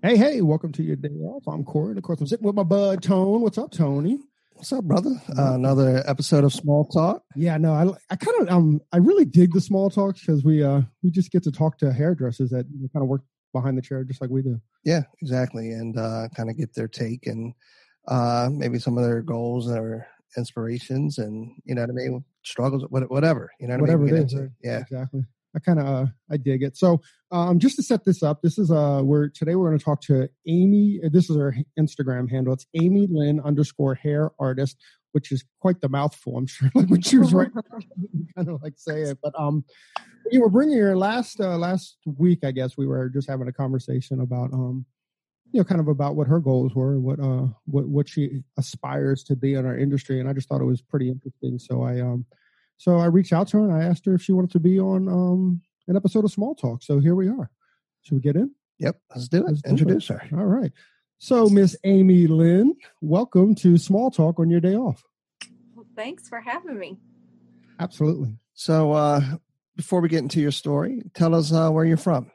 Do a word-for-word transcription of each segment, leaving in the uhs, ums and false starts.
Hey, hey, welcome to your day off. I'm Corey. Of course, I'm sitting with my bud, Tone. What's up, Tony? What's up, brother? Uh, another episode of Small Talk. Yeah, no, I, I kind of, um, I really dig the small talks because we, uh, we just get to talk to hairdressers that you know, kind of work behind the chair just like we do. Yeah, exactly, and uh, kind of get their take and uh, maybe some of their goals or inspirations, and you know what I mean, struggles, whatever. You know what Whatever I mean? it is, into, right? Yeah, exactly. I kind of, uh, I dig it. So, um, just to set this up, this is uh, we're today we're going to talk to Amy. This is her Instagram handle. It's Amy Lynn underscore hair artist, which is quite the mouthful. I'm sure, like when she was right, kind of like say it. But um, you were bringing her last uh, last week. I guess we were just having a conversation about um, you know, kind of about what her goals were, what uh, what what she aspires to be in our industry, and I just thought it was pretty interesting. So I um. So I reached out to her and I asked her if she wanted to be on um, an episode of Small Talk. So here we are. Should we get in? Yep, let's do it. Let's do Introduce it. her. All right. So Miss Amy Lynn, welcome to Small Talk on your day off. Well, thanks for having me. Absolutely. So uh, before we get into your story, tell us uh, where you're from.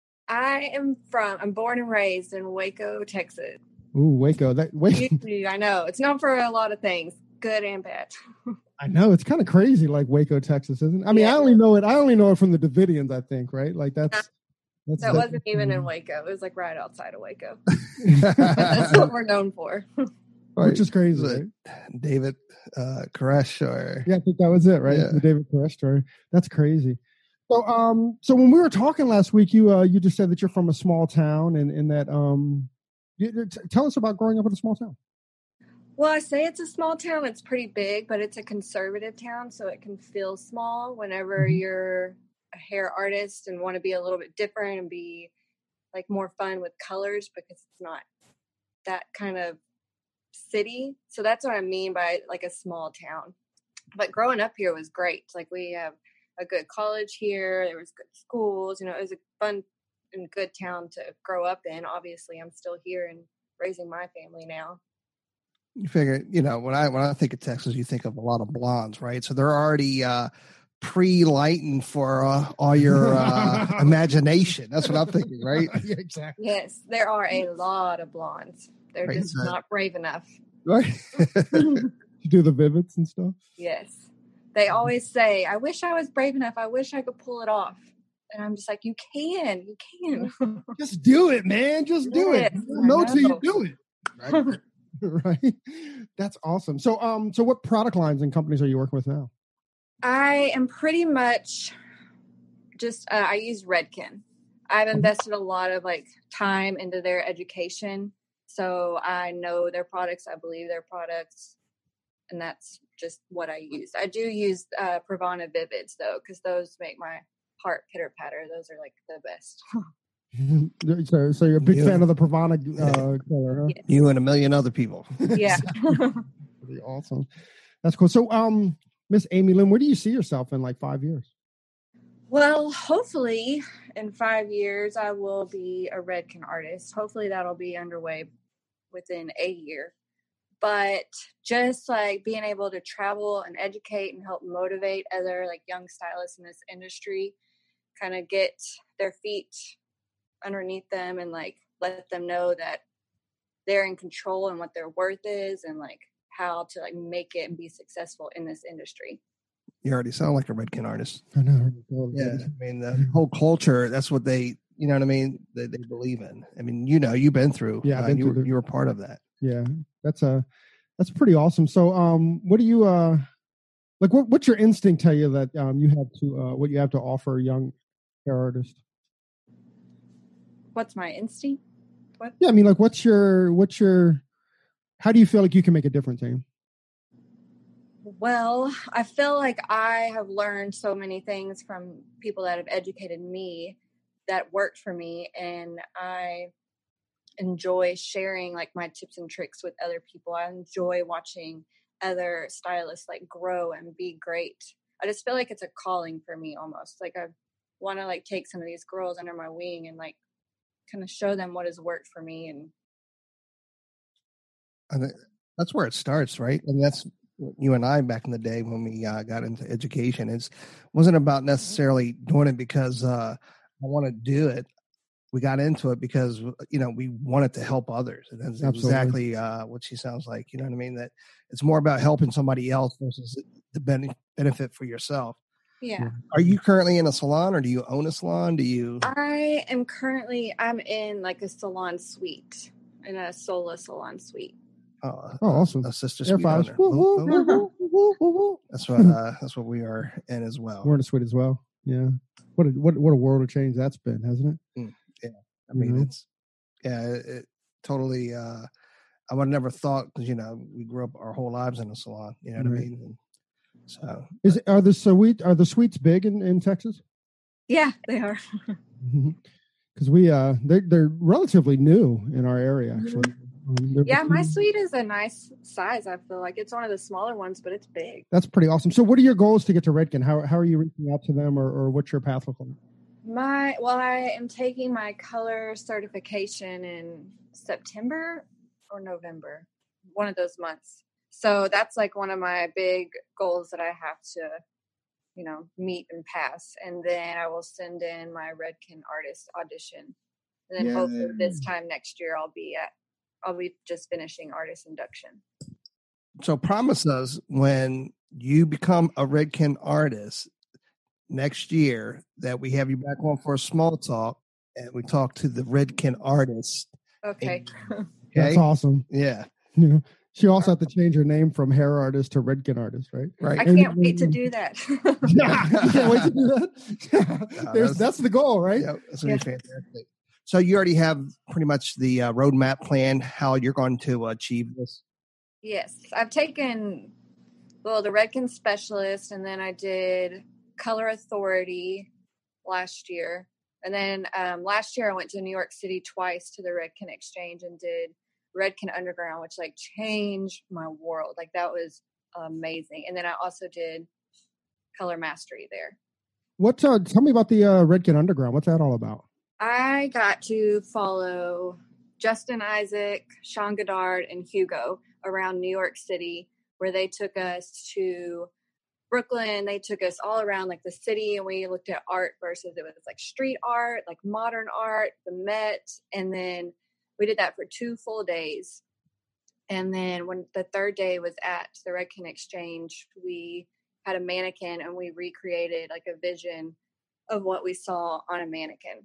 I am from, I'm born and raised in Waco, Texas. Ooh, Waco. That Waco. I know. It's known for a lot of things, good and bad. I know. It's kind of crazy, like Waco, Texas, isn't it? I mean, Yeah. I only know it. I only know it from the Davidians, I think, right? Like that's. that's that that's, wasn't even in Waco. It was like right outside of Waco. That's what we're known for. Right. Which is crazy. Is right? David uh, Koresh or yeah, I think that was it, right? Yeah. The David Koresh story. That's crazy. So, um, so when we were talking last week, you uh, you just said that you're from a small town, and, and that um, you, t- tell us about growing up in a small town. Well, I say it's a small town. It's pretty big, but it's a conservative town, so it can feel small whenever mm-hmm. you're a hair artist and want to be a little bit different and be like more fun with colors because it's not that kind of city. So that's what I mean by like a small town. But growing up here was great. Like we have a good college here. There was good schools. You know, it was a fun and good town to grow up in. Obviously, I'm still here and raising my family now. You figure, you know, when I when I think of Texas, you think of a lot of blondes, right? So they're already uh, pre-lightened for uh, all your uh, imagination. That's what I'm thinking, right? Yeah, exactly. Yes, there are a lot of blondes. They're right, just so, not brave enough. Right. You do the Vivids and stuff? Yes. They always say, I wish I was brave enough. I wish I could pull it off. And I'm just like, you can. You can. Just do it, man. Just do yes, it. You know till you do it. Right? Right. That's awesome. So um so what product lines and companies are you working with now? I am pretty much just uh, I use Redken. I've invested a lot of like time into their education. So I know their products, I believe their products, and that's just what I use. I do use uh Pravana Vivids though, because those make my heart pitter patter. Those are like the best. so, so you're a big you, fan of the Pravana uh, color, huh? Yes. You and a million other people. Yeah. Pretty awesome. That's cool. So, um, Miss Amy Lynn, where do you see yourself in like five years? Well, hopefully in five years, I will be a Redken artist. Hopefully that'll be underway within a year. But just like being able to travel and educate and help motivate other like young stylists in this industry, kind of get their feet underneath them and like let them know that they're in control and what their worth is and like how to like make it and be successful in this industry. You already sound like a Redken artist. I know. Yeah, I mean the whole culture. That's what they, you know what I mean. They, they believe in. I mean, you know, you've been through. Yeah, I've been uh, you, through were, the, you were part of that. Yeah, that's a that's pretty awesome. So, um, what do you uh like? What what's your instinct tell you that um you have to uh what you have to offer a young hair artist? What's my instinct? What? Yeah, I mean, like, what's your what's your how do you feel like you can make a difference, Amy? Well, I feel like I have learned so many things from people that have educated me that worked for me, and I enjoy sharing like my tips and tricks with other people. I enjoy watching other stylists like grow and be great. I just feel like it's a calling for me almost. Like I want to like take some of these girls under my wing and like kind of show them what has worked for me. And I think that's where it starts, right? And that's you and I back in the day when we uh, got into education. It wasn't about necessarily doing it because uh, I want to do it. we got into it because, you know, we wanted to help others. And that's Absolutely. exactly uh, what she sounds like. You know what I mean? That it's more about helping somebody else versus the ben- benefit for yourself. Yeah. Are you currently in a salon, or do you own a salon? Do you? I am currently, I'm in like a salon suite, in a solo salon suite. Oh, Oh, awesome. A sister Air suite fives. owner. Woo, woo, Oh, woo, woo, woo, woo, woo. That's what uh, that's what we are in as well. We're in a suite as well. Yeah. What a, what what a world of change that's been, hasn't it? Mm, yeah. I mean, Mhm. it's yeah, it, it totally. Uh, I would have never thought, because you know we grew up our whole lives in a salon. You know what Right. I mean? And so Is are the suite are the suites big in, in Texas? Yeah, they are. Because we uh they they're relatively new in our area actually. Um, they're Yeah, my between- suite is a nice size. I feel like it's one of the smaller ones, but it's big. That's pretty awesome. So, what are your goals to get to Redken? How how are you reaching out to them, or, or what's your path look like? My well, I am taking my color certification in September or November, one of those months. So that's like one of my big goals that I have to, you know, meet and pass. And then I will send in my Redken artist audition. And then Yay. hopefully this time next year I'll be at I'll be just finishing artist induction. so promise us when you become a Redken artist next year that we have you back on for a small talk and we talk to the Redken artist. Okay. Okay. That's awesome. Yeah. Yeah. She also had to change her name from hair artist to Redken artist, right? Right. I can't wait to do that. Yeah, you can't wait to do that. No, There's, that's- that's the goal, right? Yeah, that's gonna be fantastic. So you already have pretty much the uh, roadmap plan how you're going to achieve this. Yes, I've taken, well, the Redken specialist, and then I did color authority last year. And then um, last year I went to New York City twice to the Redken Exchange and did Redken Underground, which like changed my world. Like that was amazing. And then I also did color mastery there. What? Uh, tell me about the uh, Redken Underground. What's that all about? I got to follow Justin Isaac, Sean Goddard, and Hugo around New York City, where they took us to Brooklyn. They took us all around like the city, and we looked at art versus it was like street art, like modern art, the Met, and then we did that for two full days. And then when the third day was at the Redken Exchange, we had a mannequin and we recreated like a vision of what we saw on a mannequin.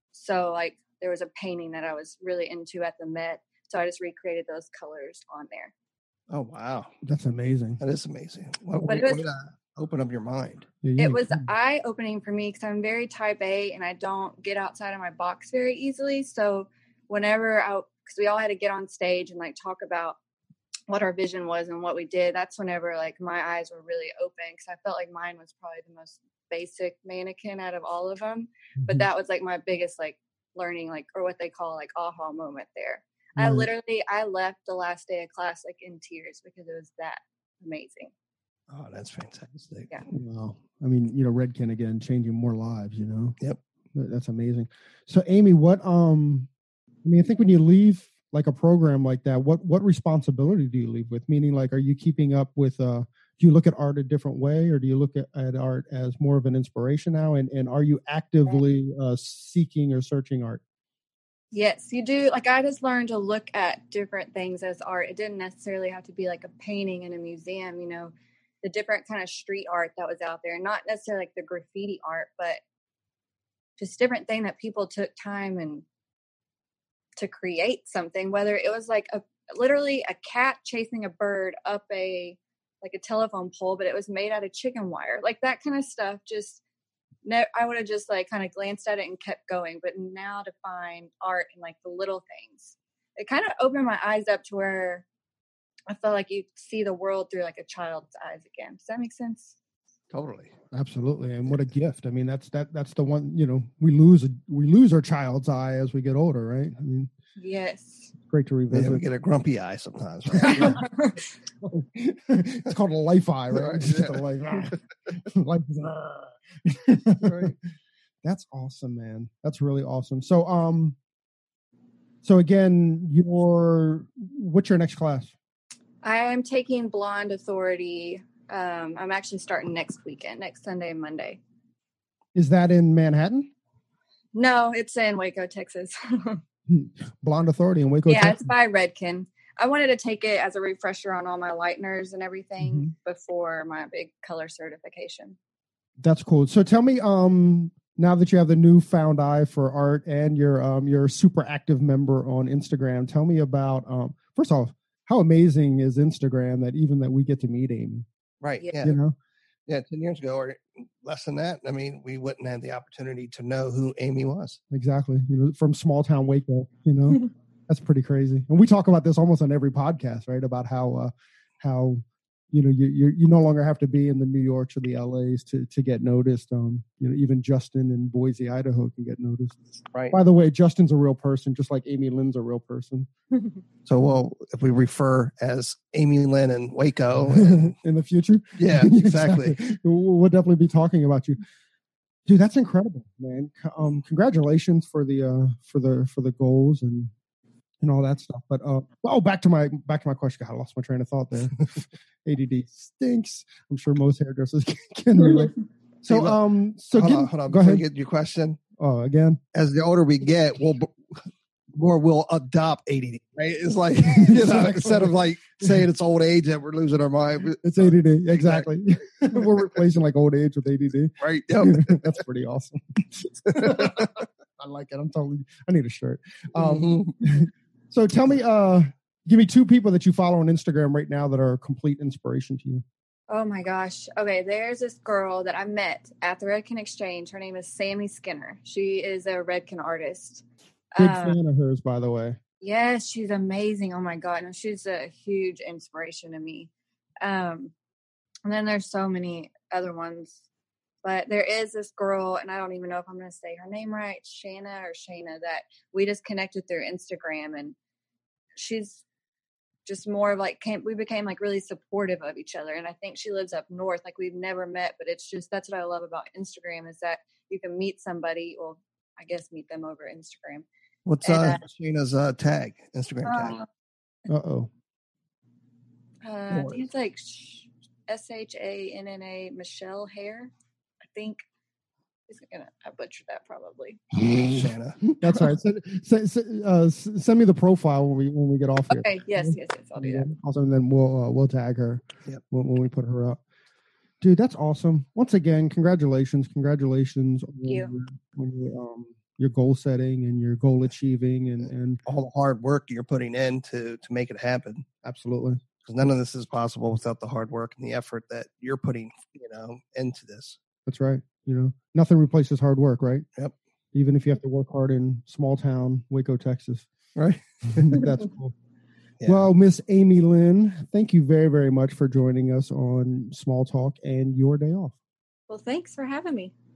So like there was a painting that I was really into at the Met. So I just recreated those colors on there. Oh wow, That's amazing. that is amazing. What, But what, it was- way to open up your mind. Yeah, yeah. It was eye opening for me because I'm very type A and I don't get outside of my box very easily. So whenever I, because we all had to get on stage and like talk about what our vision was and what we did, that's whenever like my eyes were really open because I felt like mine was probably the most basic mannequin out of all of them. But that was like my biggest like learning, like, or what they call like aha moment there. I Right. literally, I left the last day of class like in tears because it was that amazing. Oh, that's fantastic. Yeah. Wow. I mean, you know, Redken again, changing more lives, you know? Yep. That- That's amazing. So Amy, what, um, I mean, I think when you leave like a program like that, what, what responsibility do you leave with? Meaning like, are you keeping up with, uh, do you look at art a different way or do you look at, at art as more of an inspiration now? And, and are you actively uh, seeking or searching art? Yes, you do. Like I just learned to look at different things as art. It didn't necessarily have to be like a painting in a museum, you know, the different kind of street art that was out there, not necessarily like the graffiti art, but just different thing that people took time and to create something, whether it was like a literally a cat chasing a bird up a like a telephone pole, but it was made out of chicken wire, like that kind of stuff. Just no, I would have just like kind of glanced at it and kept going. But now to find art in like the little things, it kind of opened my eyes up to where I felt like you see the world through like a child's eyes again. Does that make sense? Totally. Absolutely. And what a gift. I mean, that's, that, that's the one, you know, we lose, we lose our child's eye as we get older, right? I mean, Yes. it's great to Yeah, revisit. we get a grumpy eye sometimes. Right? It's called a life eye, right? Right, It's just yeah. a life eye. Life is, ah. Right. That's awesome, man. That's really awesome. So, um, so again, your, what's your next class? I'm taking Blonde Authority. Um, I'm actually starting next weekend, next Sunday and Monday. Is that in Manhattan? No, it's in Waco, Texas. Blonde Authority in Waco, yeah, Texas. It's by Redken. I wanted to take it as a refresher on all my lighteners and everything mm-hmm. before my big color certification. That's cool. So tell me, um, now that you have the newfound eye for art and you're um, you're a super active member on Instagram, tell me about um, first off, how amazing is Instagram that even that we get to meet Amy? Right. Yeah. You know. Yeah, ten years ago or less than that. I mean, we wouldn't have the opportunity to know who Amy was. Exactly. You know, from small town Waco, you know, that's pretty crazy. And we talk about this almost on every podcast, right? About how, uh, how, you know, you you you no longer have to be in the New Yorks or the L A's to to get noticed. Um, you know, even Justin in Boise, Idaho, can get noticed. Right. By the way, Justin's a real person, just like Amy Lynn's a real person. So, well, if we refer as Amy Lynn and Waco and, in the future, yeah, exactly. exactly. We'll definitely be talking about you, dude. That's incredible, man. Um, congratulations for the uh, for the for the goals and and all that stuff. But uh, oh, back to my back to my question. God, I lost my train of thought there. A D D stinks. I'm sure most hairdressers can, can relate. So, hey, look, um, so hold get, on, hold on. Go Before ahead. you get your question. Oh, again. As the older we get, we'll more we'll adopt A D D. Right? It's like you know, instead of like saying it's old age that we're losing our mind. It's A D D. Exactly. We're replacing like old age with A D D. Right. Yep. That's pretty awesome. I like it. I'm totally. I need a shirt. Um, mm-hmm. So tell me, uh, give me two people that you follow on Instagram right now that are a complete inspiration to you. Oh my gosh. Okay, there's this girl that I met at the Redken Exchange. Her name is Sammy Skinner. She is a Redken artist. Big uh, fan of hers, by the way. Yes, she's amazing. Oh my God. No, she's a huge inspiration to me. Um, and then there's so many other ones. But there is this girl, and I don't even know if I'm going to say her name right, Shanna or Shayna, that we just connected through Instagram, and she's just more of like, came, we became like really supportive of each other. And I think she lives up north, like we've never met, but it's just, that's what I love about Instagram is that you can meet somebody, well, I guess meet them over Instagram. What's and, uh, uh, Shayna's uh, tag, Instagram tag? Uh, Uh-oh. Uh, I think it's like S H A N N A Michelle Hare. I think he's gonna. I butchered that probably. Shanna, that's all right. Send, send, uh, send me the profile when we when we get off here. Okay. Yes. Yes. Yes. I'll do that. Also, and then we'll uh, we'll tag her. Yep. When, when we put her up. Dude, that's awesome. Once again, congratulations, congratulations Thank you. on your, on your um your goal setting and your goal achieving and and all the hard work you're putting in to to make it happen. Absolutely. Because none of this is possible without the hard work and the effort that you're putting, you know, into this. That's right. You know, nothing replaces hard work, right? Yep. Even if you have to work hard in small town Waco, Texas. Right. That's cool. Yeah. Well, Miss Amy Lynn, thank you very, very much for joining us on Small Talk and your day off. Well, thanks for having me.